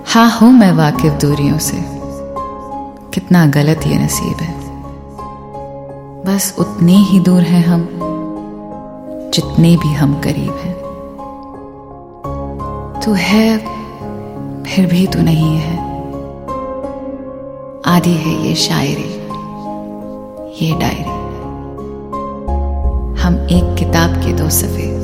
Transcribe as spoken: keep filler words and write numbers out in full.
हाँ हूं मैं वाकिफ दूरियों से, कितना गलत ये नसीब है। बस उतने ही दूर हैं हम जितने भी हम करीब हैं। तू है फिर भी तू नहीं है। आधी है ये शायरी, ये डायरी। हम एक किताब के दो सफ़े,